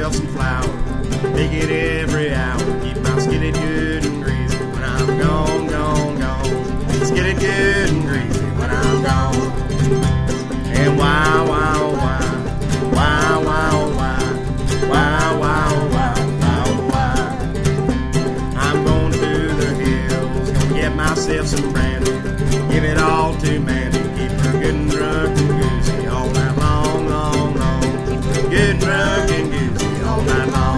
myself some flour. Make it every hour. Keep my skillet good and greasy when I'm gone, gone, gone. Skillet good and greasy when I'm gone. And wow, wow, wow, wow, wow, wow, wow, wow, wow, wow, wow. I'm going to the hills, gonna get myself some brandy. Give it all to Mandy. Keep her good and drunk and goosey all night long, long, long. Keep her good, drunk, and goosey all night long.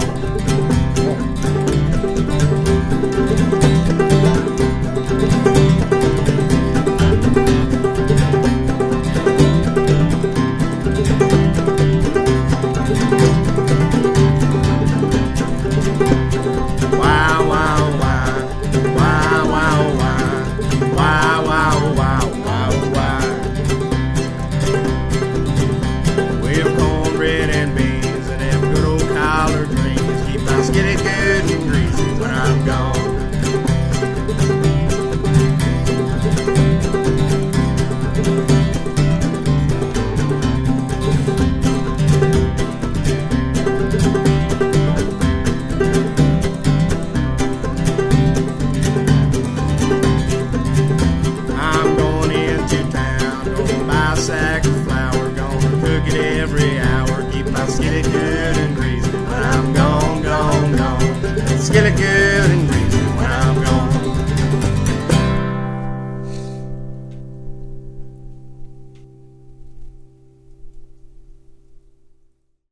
Wow, wow, wow, wow, wow, wow, wow.